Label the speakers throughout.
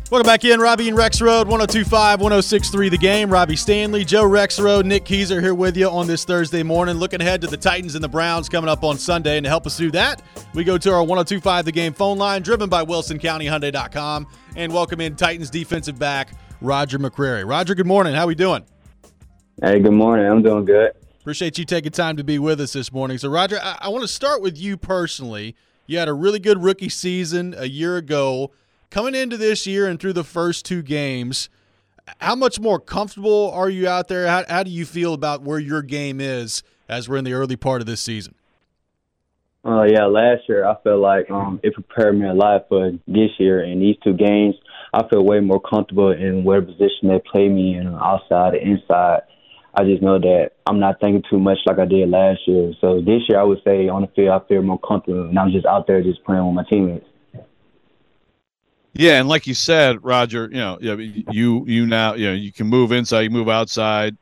Speaker 1: Welcome back in, Robbie and Rex Road, 102.5, 106.3 The Game. Robbie Stanley, Joe Rex Road, Nick Keyser here with you on this Thursday morning. Looking ahead to the Titans and the Browns coming up on Sunday. And to help us do that, we go to our 102.5 The Game phone line, driven by WilsonCountyHyundai.com, and welcome in Titans defensive back Roger McCreary. Roger, good morning. How we doing?
Speaker 2: Hey, good morning. I'm doing good.
Speaker 1: Appreciate you taking time to be with us this morning. So, Roger, I want to start with you personally. You had a really good rookie season a year ago. Coming into this year and through the first two games, how much more comfortable are you out there? How do you feel about where your game is as we're in the early part of this season?
Speaker 2: Last year I felt like it prepared me a lot for this year. In these two games, I feel way more comfortable in whatever position they play me in, outside or inside. I just know that I'm not thinking too much like I did last year. So this year I would say on the field I feel more comfortable, and I'm just out there just playing with my teammates.
Speaker 3: Yeah, and like you said, Roger, you now you can move inside, you move outside.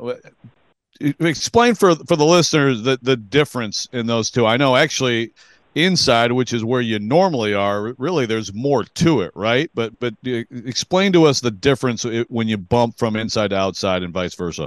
Speaker 3: Explain for the listeners the difference in those two. I know actually inside, which is where you normally are, really there's more to it, right? But explain to us the difference when you bump from inside to outside and vice versa.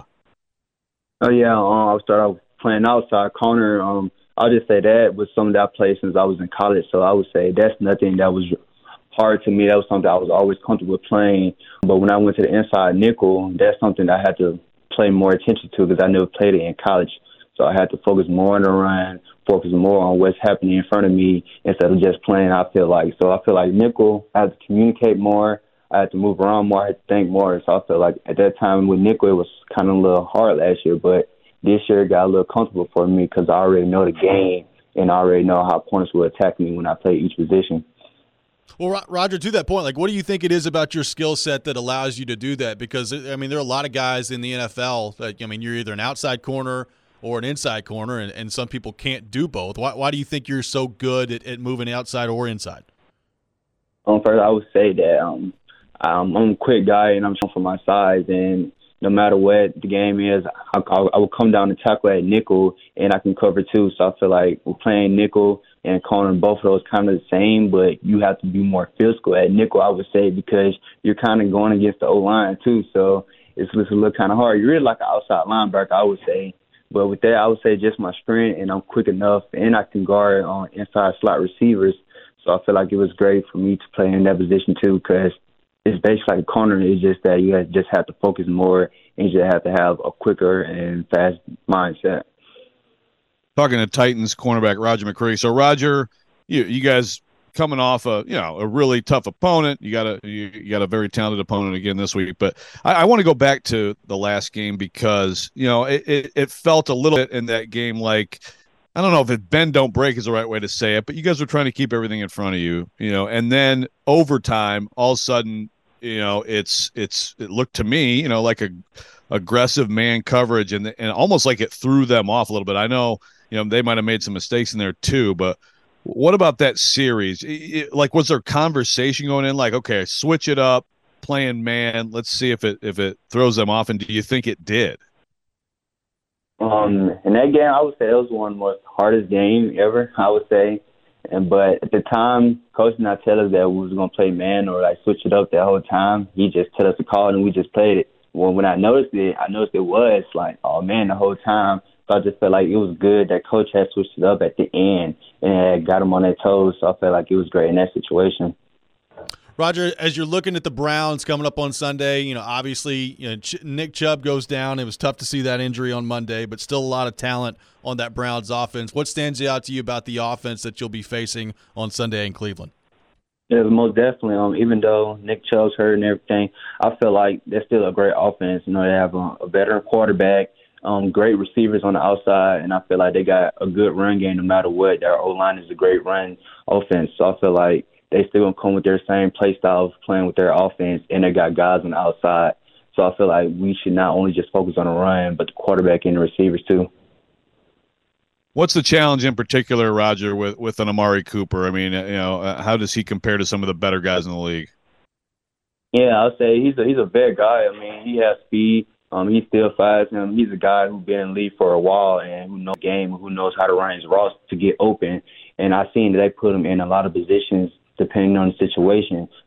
Speaker 2: I'll start off playing outside corner. I'll just say that was something that I played since I was in college, so I would say that's nothing that was hard to me. That was something I was always comfortable with playing. But when I went to the inside nickel, that's something I had to pay more attention to because I never played it in college. So I had to focus more on the run, focus more on what's happening in front of me instead of just playing, I feel like. So I feel like nickel, I had to communicate more. I had to move around more. I had to think more. So I feel like at that time with nickel, it was kind of a little hard last year. But this year it got a little comfortable for me because I already know the game and I already know how opponents will attack me when I play each position.
Speaker 1: Well, Roger, to that point, like, what do you think it is about your skill set that allows you to do that? Because, I mean, there are a lot of guys in the NFL that, you're either an outside corner or an inside corner, and some people can't do both. Why do you think you're so good at moving outside or inside?
Speaker 2: First, I would say that I'm a quick guy, and I'm showing for my size, and no matter what the game is, I will come down and tackle at nickel, and I can cover too. So I feel like we're playing nickel and corner, both of those kind of the same, but you have to be more physical at nickel, I would say, because you're kind of going against the O-line too. So it's a little kind of hard. You're really like an outside linebacker, I would say. But with that, I would say just my sprint, and I'm quick enough, and I can guard on inside slot receivers. So I feel like it was great for me to play in that position too, because it's basically like a corner. It's just that you just have to focus more, and you just have to have a quicker and fast mindset.
Speaker 3: Talking to Titans cornerback Roger McCreary. So Roger, you guys coming off a really tough opponent. You got a very talented opponent again this week. But I want to go back to the last game because it felt a little bit in that game like, I don't know if bend don't break is the right way to say it, but you guys were trying to keep everything in front of you, and then overtime, all of a sudden, it looked to me, like a aggressive man coverage and almost like it threw them off a little bit. I know, they might have made some mistakes in there too, but what about that series? Was there conversation going in like, okay, switch it up, playing man, let's see if it throws them off, and do you think it did?
Speaker 2: In that game, I would say it was one of the most hardest games ever, I would say. But at the time, Coach did not tell us that we was going to play man or switch it up the whole time. He just told us to call it, and we just played it. When I noticed it was like, oh, man, the whole time. So I just felt like it was good that Coach had switched it up at the end and got them on their toes. So I felt like it was great in that situation.
Speaker 1: Roger, as you're looking at the Browns coming up on Sunday, obviously, Nick Chubb goes down. It was tough to see that injury on Monday, but still a lot of talent on that Browns offense. What stands out to you about the offense that you'll be facing on Sunday in Cleveland?
Speaker 2: Yeah, most definitely. Even though Nick Chubb's hurt and everything, I feel like they're still a great offense. They have a veteran quarterback, great receivers on the outside, and I feel like they got a good run game no matter what. Their O-line is a great run offense, so I feel like they still going to come with their same play style of playing with their offense, and they got guys on the outside. So I feel like we should not only just focus on the run, but the quarterback and the receivers too.
Speaker 3: What's the challenge in particular, Roger, with an Amari Cooper? I mean, how does he compare to some of the better guys in the league?
Speaker 2: Yeah, I'll say he's a big guy. I mean, he has speed. He's still fast. He's a guy who's been in the league for a while and who knows the game, who knows how to run his routes to get open. And I've seen that they put him in a lot of positions depending on the situation.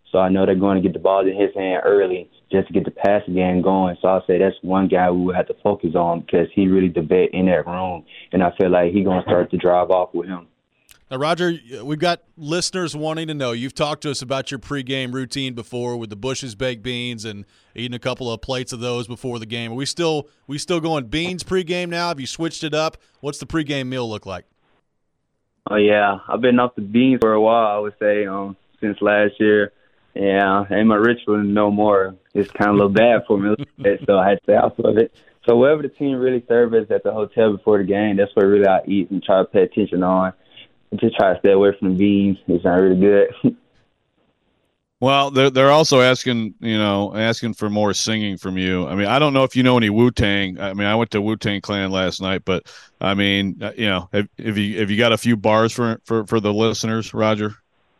Speaker 2: So I know they're going to get the ball in his hand early just to get the passing game going. So I'll say that's one guy we will have to focus on because he really the vet in that room, and I feel like he's going to start to drive off with him.
Speaker 1: Now, Roger, we've got listeners wanting to know. You've talked to us about your pregame routine before with the Bush's baked beans and eating a couple of plates of those before the game. Are we still going beans pregame now? Have you switched it up? What's the pregame meal look like?
Speaker 2: Oh, yeah. I've been off the beans for a while, I would say, since last year. Yeah, ain't my ritual no more. It's kind of a little bad for me, so I had to stay off of it. So wherever the team really serves us at the hotel before the game, that's what really I eat and try to pay attention on. Just try to stay away from the beans. It's not really good.
Speaker 3: Well, they're also asking for more singing from you. I mean, I don't know if you know any Wu-Tang. I mean, I went to Wu-Tang Clan last night, but I mean, have you got a few bars for the listeners, Roger?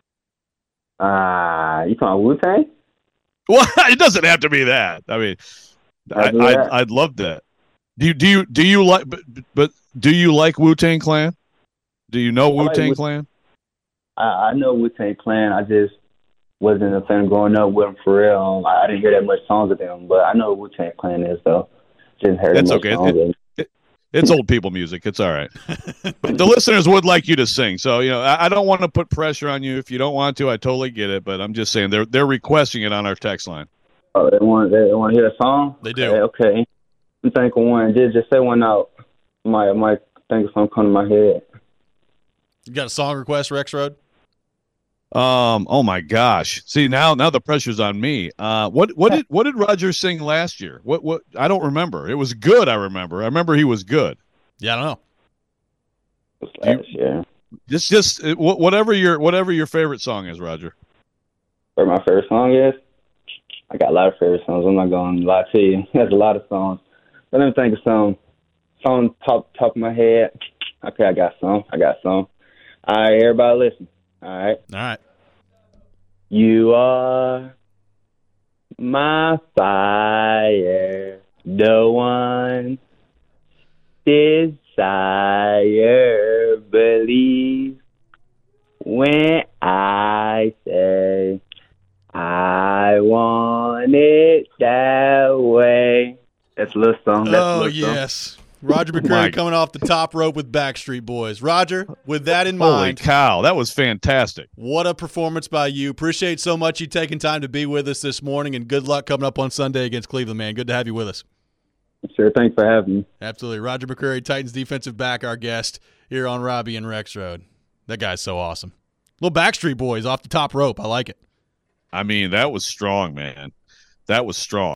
Speaker 2: You talking Wu-Tang?
Speaker 3: Well, it doesn't have to be that. I mean, I'd love that. Do you like? But do you like Wu-Tang Clan? Do you know Wu-Tang Clan?
Speaker 2: I know Wu-Tang Clan. I just wasn't a fan growing up with them for real. I didn't hear that much songs of them, but I know what Wu-Tang Clan is, though. Just heard
Speaker 3: It's
Speaker 2: much
Speaker 3: okay.
Speaker 2: songs.
Speaker 3: It's old people music. It's all right. But the listeners would like you to sing. So, I don't want to put pressure on you. If you don't want to, I totally get it. But I'm just saying they're requesting it on our text line.
Speaker 2: Oh, they want to hear a song?
Speaker 1: They do.
Speaker 2: Okay. I'm thinking one. Just say one out. Might think of something come to my head.
Speaker 1: You got a song request, Rex Road?
Speaker 3: Oh my gosh. See, now the pressure's on me. What did Roger sing last year? What I don't remember. It was good, I remember he was good.
Speaker 1: Yeah, I don't know.
Speaker 2: Last year.
Speaker 3: Just whatever your favorite song is, Roger.
Speaker 2: Where my favorite song is? I got a lot of favorite songs. I'm not going to lie to you. There's a lot of songs. But let me think of some. Song top of my head. Okay, I got some. All right, everybody listen. All right. You are my fire, the one desire. Believe when I say I want it that way. That's a little song.
Speaker 1: Yes. Roger McCreary coming off the top rope with Backstreet Boys. Roger, with that in mind.
Speaker 3: Holy cow, that was fantastic.
Speaker 1: What a performance by you. Appreciate so much you taking time to be with us this morning, and good luck coming up on Sunday against Cleveland, man. Good to have you with us.
Speaker 2: Sure, thanks for having me.
Speaker 1: Absolutely. Roger McCreary, Titans defensive back, our guest here on Robbie and Rex Road. That guy's so awesome. Little Backstreet Boys off the top rope. I like it.
Speaker 3: I mean, that was strong, man. That was strong.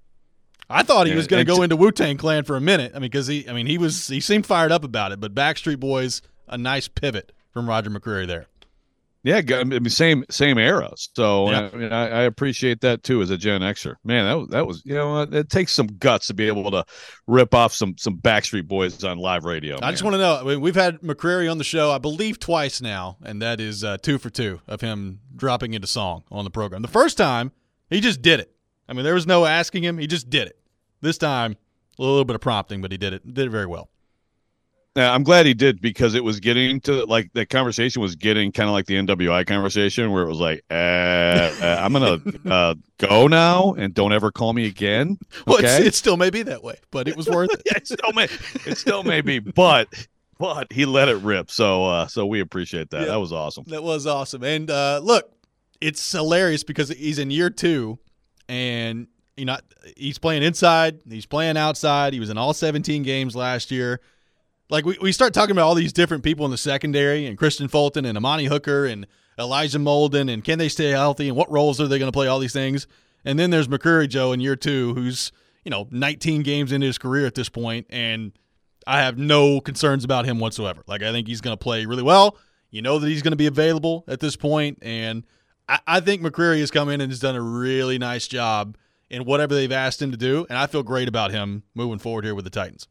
Speaker 1: I thought he was going to go into Wu-Tang Clan for a minute. I mean, because he seemed fired up about it. But Backstreet Boys, a nice pivot from Roger McCreary there.
Speaker 3: Yeah, I mean, same era. So
Speaker 1: yeah.
Speaker 3: I appreciate that too as a Gen Xer. Man, that was it takes some guts to be able to rip off some Backstreet Boys on live radio.
Speaker 1: I just want to know. I mean, we've had McCreary on the show, I believe, twice now, and that is 2 for 2 of him dropping into song on the program. The first time, he just did it. I mean, there was no asking him. He just did it. This time, a little bit of prompting, but he did it. Did it very well.
Speaker 3: Yeah, I'm glad he did because it was getting to like the conversation was getting kind of like the NWI conversation where it was like, I'm gonna go now and don't ever call me again.
Speaker 1: Well, it still may be that way, but it was worth it.
Speaker 3: Yeah, it still may be, but he let it rip. So we appreciate that. Yeah, that was awesome.
Speaker 1: That was awesome. And look, it's hilarious because he's in year 2, and he's playing inside, he's playing outside. He was in all 17 games last year. Like, we start talking about all these different people in the secondary, and Christian Fulton and Amani Hooker and Elijah Molden, and can they stay healthy, and what roles are they going to play, all these things. And then there's McCreary Joe in year 2, who's 19 games into his career at this point, and I have no concerns about him whatsoever. Like, I think he's going to play really well. You know that he's going to be available at this point, and I think McCreary has come in and has done a really nice job in whatever they've asked him to do, and I feel great about him moving forward here with the Titans.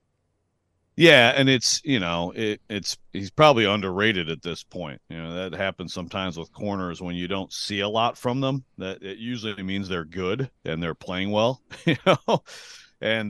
Speaker 3: Yeah, and it's he's probably underrated at this point. That happens sometimes with corners when you don't see a lot from them. That it usually means they're good and they're playing well. And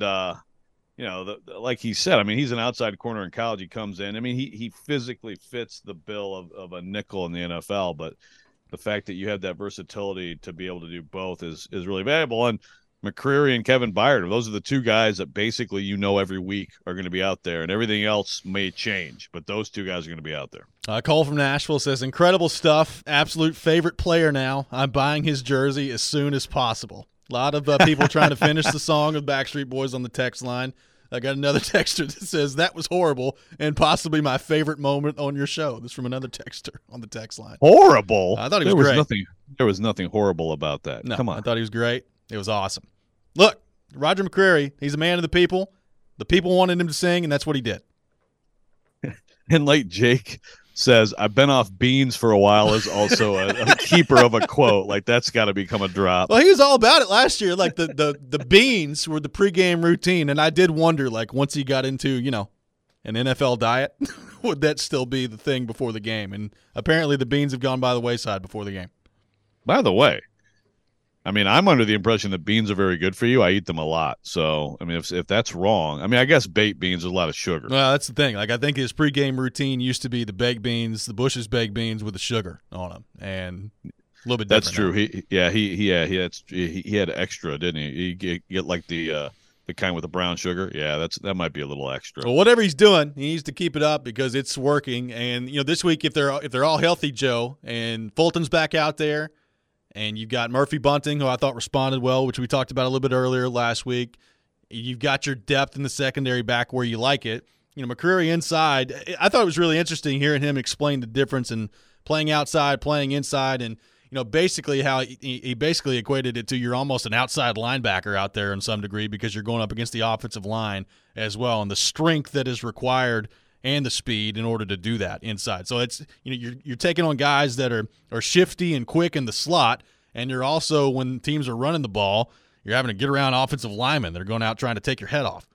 Speaker 3: like he said, I mean, he's an outside corner in college. He comes in. I mean, he physically fits the bill of a nickel in the NFL, but the fact that you have that versatility to be able to do both is really valuable. And McCreary and Kevin Byard, those are the two guys that basically every week are going to be out there, and everything else may change, but those two guys are going to be out there.
Speaker 1: Cole from Nashville says, incredible stuff, absolute favorite player now. I'm buying his jersey as soon as possible. A lot of people trying to finish the song of Backstreet Boys on the text line. I got another texter that says, that was horrible and possibly my favorite moment on your show. This is from another texter on the text line.
Speaker 3: Horrible?
Speaker 1: I thought he was great.
Speaker 3: There was nothing horrible about that.
Speaker 1: No,
Speaker 3: come on.
Speaker 1: I thought he was great. It was awesome. Look, Roger McCreary, he's a man of the people. The people wanted him to sing, and that's what he did.
Speaker 3: And like Jake says, I've been off beans for a while is also a keeper of a quote. Like, that's got to become a drop.
Speaker 1: Well, he was all about it last year. Like, the beans were the pregame routine, and I did wonder, like, once he got into, an NFL diet, would that still be the thing before the game? And apparently the beans have gone by the wayside before the game.
Speaker 3: By the way, I mean, I'm under the impression that beans are very good for you. I eat them a lot. So, I mean, if that's wrong, I mean, I guess baked beans are a lot of sugar.
Speaker 1: Well, that's the thing. Like, I think his pregame routine used to be the baked beans, the Bush's baked beans with the sugar on them, and a little bit different.
Speaker 3: That's true.
Speaker 1: Now.
Speaker 3: He had extra, didn't he? He get like the kind with the brown sugar. Yeah, that might be a little extra.
Speaker 1: Well, whatever he's doing, he needs to keep it up because it's working. And this week, if they're all healthy, Joe, and Fulton's back out there. And you've got Murphy Bunting, who I thought responded well, which we talked about a little bit earlier last week. You've got your depth in the secondary back where you like it. McCreary inside. I thought it was really interesting hearing him explain the difference in playing outside, playing inside, and basically how he basically equated it to you're almost an outside linebacker out there in some degree because you're going up against the offensive line as well, and the strength that is required and the speed in order to do that inside. So it's you're taking on guys that are shifty and quick in the slot, and you're also, when teams are running the ball, you're having to get around offensive linemen that are going out trying to take your head off.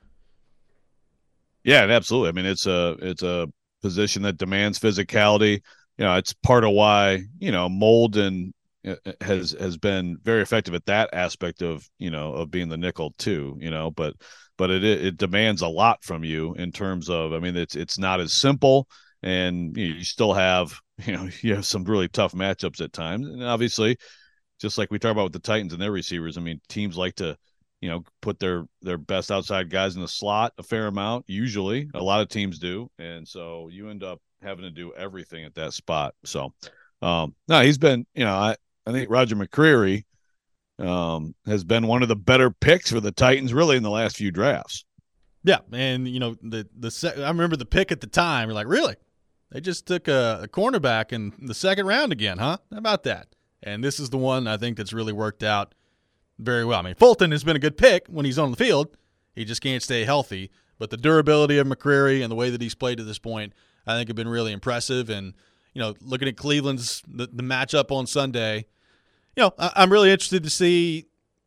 Speaker 3: Yeah, absolutely. I mean, it's a position that demands physicality. It's part of why Molden has been very effective at that aspect of being the nickel too. But it demands a lot from you in terms of, I mean, it's not as simple, and you still have you have some really tough matchups at times, and obviously, just like we talk about with the Titans and their receivers, I mean, teams like to put their best outside guys in the slot a fair amount. Usually, a lot of teams do, and so you end up having to do everything at that spot. So, no, he's been I think Roger McCreary has been one of the better picks for the Titans really in the last few drafts.
Speaker 1: Yeah, and I remember the pick at the time. You're like, really? They just took a cornerback in the second round again, huh? How about that? And this is the one I think that's really worked out very well. I mean, Fulton has been a good pick when he's on the field. He just can't stay healthy. But the durability of McCreary and the way that he's played to this point, I think have been really impressive. And, looking at Cleveland's the matchup on Sunday, I'm really interested to see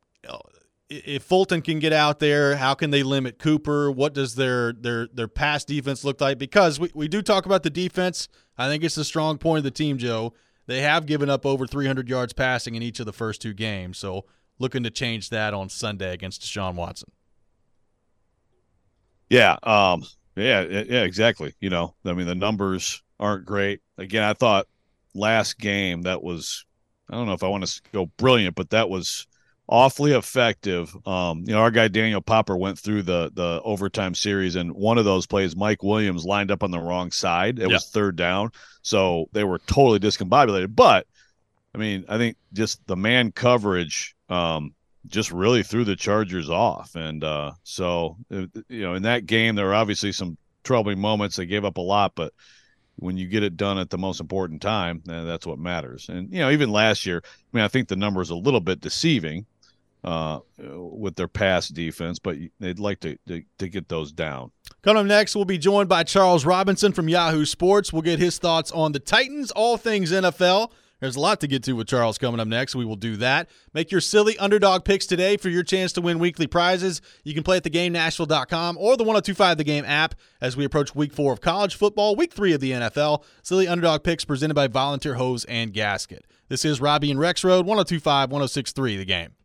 Speaker 1: if Fulton can get out there. How can they limit Cooper? What does their pass defense look like? Because we do talk about the defense. I think it's a strong point of the team, Joe. They have given up over 300 yards passing in each of the first two games. So looking to change that on Sunday against Deshaun Watson.
Speaker 3: Yeah. Yeah, exactly. I mean, the numbers aren't great. Again, I thought last game that was, I don't know if I want to go brilliant, but that was awfully effective. Our guy Daniel Popper went through the overtime series, and one of those plays, Mike Williams lined up on the wrong side. It was third down, so they were totally discombobulated. But I mean, I think just the man coverage just really threw the Chargers off, and so in that game there were obviously some troubling moments. They gave up a lot, but when you get it done at the most important time, that's what matters. And even last year, I mean, I think the number is a little bit deceiving with their pass defense, but they'd like to get those down.
Speaker 1: Coming up next, we'll be joined by Charles Robinson from Yahoo Sports. We'll get his thoughts on the Titans, all things NFL. There's a lot to get to with Charles coming up next. We will do that. Make your silly underdog picks today for your chance to win weekly prizes. You can play at theGameNashville.com or the 102.5 The Game app as we approach Week 4 of college football, Week 3 of the NFL. Silly underdog picks presented by Volunteer Hose and Gasket. This is Robbie and Rex Road, 102.5, 106.3 The Game.